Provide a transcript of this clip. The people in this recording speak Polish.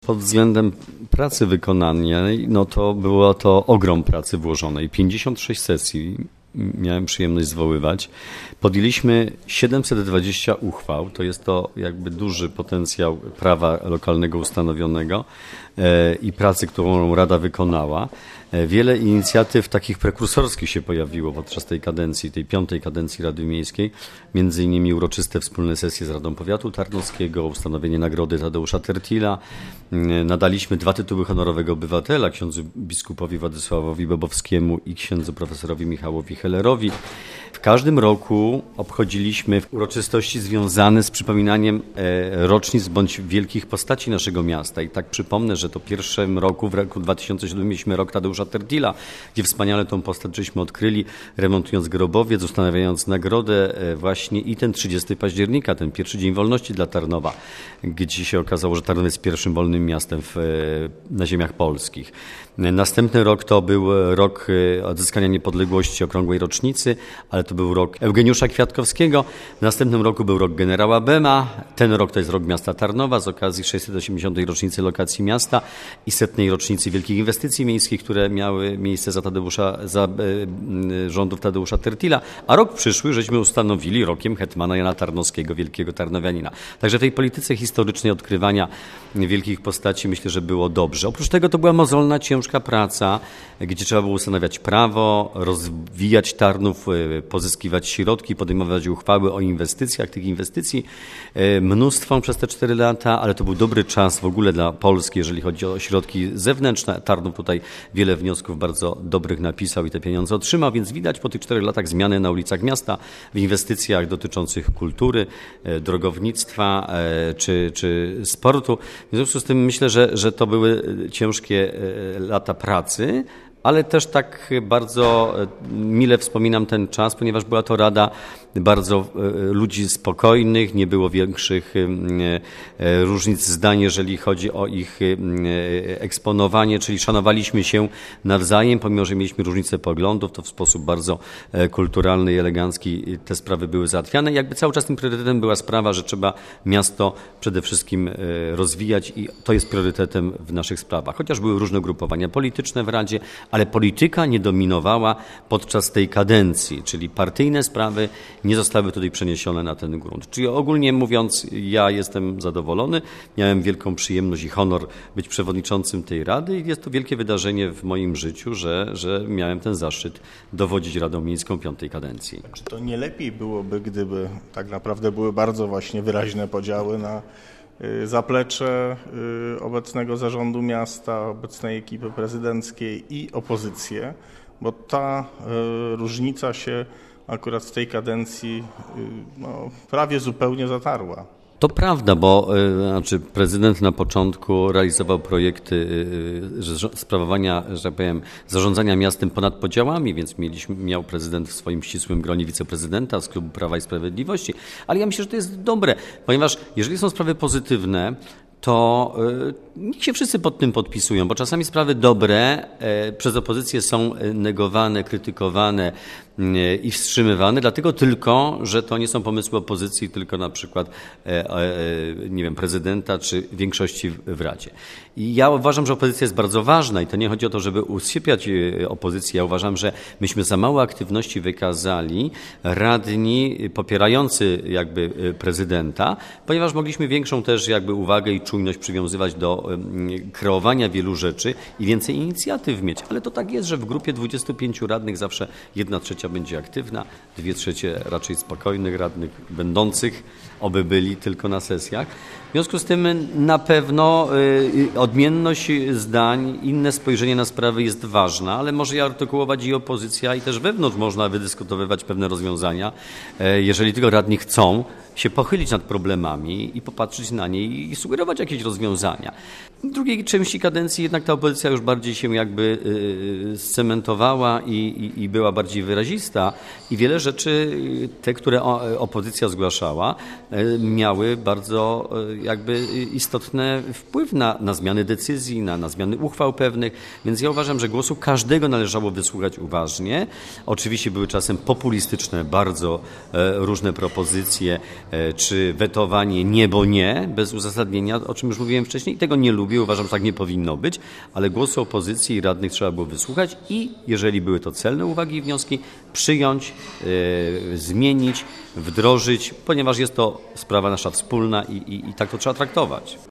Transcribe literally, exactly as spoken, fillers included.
Pod względem pracy wykonanej, no to było to ogrom pracy włożonej. pięćdziesiąt sześć sesji miałem przyjemność zwoływać. Podjęliśmy siedemset dwadzieścia uchwał, to jest to jakby duży potencjał prawa lokalnego ustanowionego i pracy, którą Rada wykonała. Wiele inicjatyw takich prekursorskich się pojawiło podczas tej kadencji, tej piątej kadencji Rady Miejskiej, między innymi uroczyste wspólne sesje z Radą Powiatu Tarnowskiego, ustanowienie nagrody Tadeusza Tertila. Nadaliśmy dwa tytuły honorowego obywatela księdzu biskupowi Władysławowi Bobowskiemu i księdzu profesorowi Michałowi Hellerowi. W każdym roku obchodziliśmy uroczystości związane z przypominaniem rocznic bądź wielkich postaci naszego miasta. I tak przypomnę, że to w pierwszym roku, w roku dwa tysiące siódmym mieliśmy rok Tadeusza Tertila, gdzie wspaniale tą postać żeśmy odkryli, remontując grobowiec, ustanawiając nagrodę właśnie i ten trzydziestego października, ten pierwszy dzień wolności dla Tarnowa, gdzie się okazało, że Tarnów jest pierwszym wolnym miastem w, na ziemiach polskich. Następny rok to był rok odzyskania niepodległości, okrągłej rocznicy, ale to był rok Eugeniusza Kwiatkowskiego. W następnym roku był rok generała Bema. Ten rok to jest rok miasta Tarnowa z okazji sześćset osiemdziesiątej rocznicy lokacji miasta i setnej rocznicy wielkich inwestycji miejskich, które miały miejsce za Tadeusza, za e, rządów Tadeusza Tertila. A rok przyszły żeśmy ustanowili rokiem hetmana Jana Tarnowskiego, wielkiego tarnowianina. Także w tej polityce historycznej odkrywania wielkich postaci myślę, że było dobrze. Oprócz tego to była mozolna, ciężka praca, gdzie trzeba było ustanawiać prawo, rozwijać Tarnów, pozyskiwać środki, podejmować uchwały o inwestycjach. Tych inwestycji mnóstwo przez te cztery lata, ale to był dobry czas w ogóle dla Polski, jeżeli chodzi o środki zewnętrzne. Tarnów tutaj wiele wniosków bardzo dobrych napisał i te pieniądze otrzymał, więc widać po tych czterech latach zmiany na ulicach miasta w inwestycjach dotyczących kultury, drogownictwa czy, czy sportu. W związku z tym myślę, że, że to były ciężkie lata pracy, ale też tak bardzo mile wspominam ten czas, ponieważ była to rada bardzo ludzi spokojnych, nie było większych różnic zdań, jeżeli chodzi o ich eksponowanie, czyli szanowaliśmy się nawzajem, pomimo że mieliśmy różnice poglądów, to w sposób bardzo kulturalny i elegancki te sprawy były załatwiane. I jakby cały czas tym priorytetem była sprawa, że trzeba miasto przede wszystkim rozwijać i to jest priorytetem w naszych sprawach. Chociaż były różne ugrupowania polityczne w Radzie, ale polityka nie dominowała podczas tej kadencji, czyli partyjne sprawy nie zostały tutaj przeniesione na ten grunt. Czyli ogólnie mówiąc, ja jestem zadowolony, miałem wielką przyjemność i honor być przewodniczącym tej Rady i jest to wielkie wydarzenie w moim życiu, że, że miałem ten zaszczyt dowodzić Radą Miejską piątej kadencji. Czy to nie lepiej byłoby, gdyby tak naprawdę były bardzo właśnie wyraźne podziały na zaplecze obecnego zarządu miasta, obecnej ekipy prezydenckiej i opozycję, bo ta różnica się akurat w tej kadencji no, prawie zupełnie zatarła. To prawda, bo znaczy, prezydent na początku realizował projekty sprawowania, że tak powiem, zarządzania miastem ponad podziałami, więc mieliśmy, miał prezydent w swoim ścisłym gronie wiceprezydenta z klubu Prawa i Sprawiedliwości, ale ja myślę, że to jest dobre, ponieważ jeżeli są sprawy pozytywne, to niech się wszyscy pod tym podpisują, bo czasami sprawy dobre przez opozycję są negowane, krytykowane i wstrzymywane, dlatego tylko, że to nie są pomysły opozycji, tylko na przykład nie wiem, prezydenta czy większości w Radzie. I ja uważam, że opozycja jest bardzo ważna i to nie chodzi o to, żeby usypiać opozycję. Ja uważam, że myśmy za mało aktywności wykazali radni popierający jakby prezydenta, ponieważ mogliśmy większą też jakby uwagę i czujność przywiązywać do kreowania wielu rzeczy i więcej inicjatyw mieć. Ale to tak jest, że w grupie dwudziestu pięciu radnych zawsze jedna trzecia będzie aktywna, dwie trzecie raczej spokojnych radnych, będących, oby byli tylko na sesjach. W związku z tym na pewno odmienność zdań, inne spojrzenie na sprawy jest ważna, ale może je artykułować i opozycja i też wewnątrz można wydyskutowywać pewne rozwiązania, jeżeli tylko radni chcą się pochylić nad problemami i popatrzeć na nie i sugerować jakieś rozwiązania. W drugiej części kadencji jednak ta opozycja już bardziej się jakby scementowała i, i, i była bardziej wyrazista i wiele rzeczy, te, które opozycja zgłaszała, miały bardzo jakby istotny wpływ na, na zmiany decyzji, na, na zmiany uchwał pewnych, więc ja uważam, że głosu każdego należało wysłuchać uważnie. Oczywiście były czasem populistyczne, bardzo różne propozycje, czy wetowanie nie, bo nie, bez uzasadnienia, o czym już mówiłem wcześniej. Tego nie lubię, uważam, że tak nie powinno być, ale głosy opozycji i radnych trzeba było wysłuchać i jeżeli były to celne uwagi i wnioski, przyjąć, yy, zmienić, wdrożyć, ponieważ jest to sprawa nasza wspólna i, i, i tak to trzeba traktować.